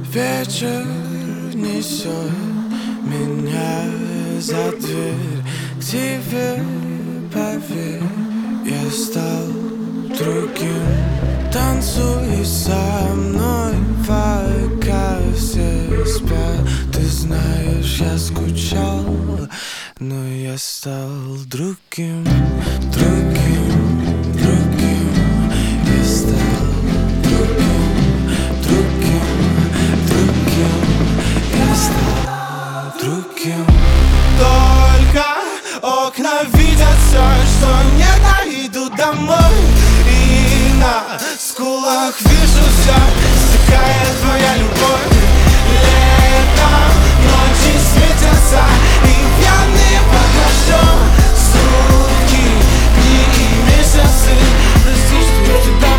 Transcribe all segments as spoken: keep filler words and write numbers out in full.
Вечер несет меня за дверь к тебе, поверь, я стал другим. Танцуй со мной, пока все спят. Ты знаешь, я скучал, но я стал другим, другим, другим. Я стал другим, другим, другим. Я стал другим. Только окна видят все, что не дойду домой. И на скулах вижу все, стекает твоя любовь. Летом ночи светятся и пьяные под дождем. Сутки, дни и месяцы. Прости, что я в тебя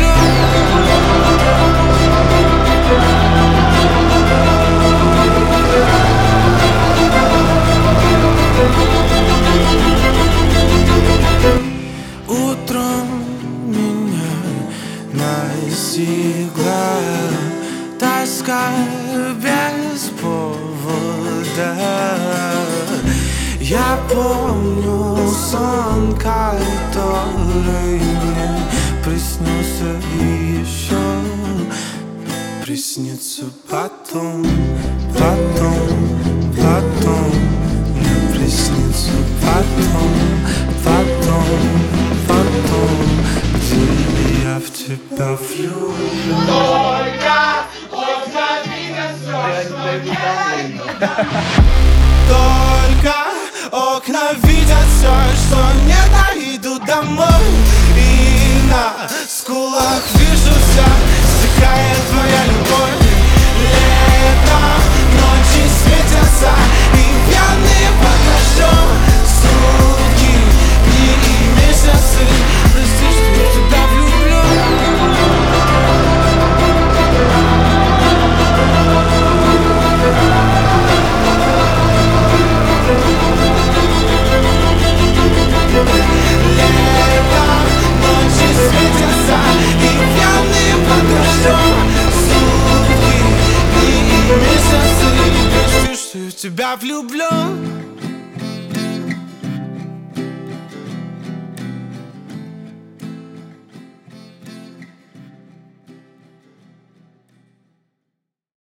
влюблен. Утром меня настигла тоска без повода. Я помню сон, который мне приснился и еще приснится потом, потом, потом. Мне приснится потом, потом, потом, где я в тебя влюблен. Только окна видят все, что не Только окна видят все, что не дойду домой. И на скулах вижу все, стекает твоя любовь. Летом ночи светятся и пьяные под дождем. Сутки, дни и месяцы. Прости, что я в тебя влюблен. Летом ночи светятся и пьяные под дождем. Сутки, дни и месяцы. Прости, что я в тебя влюблен.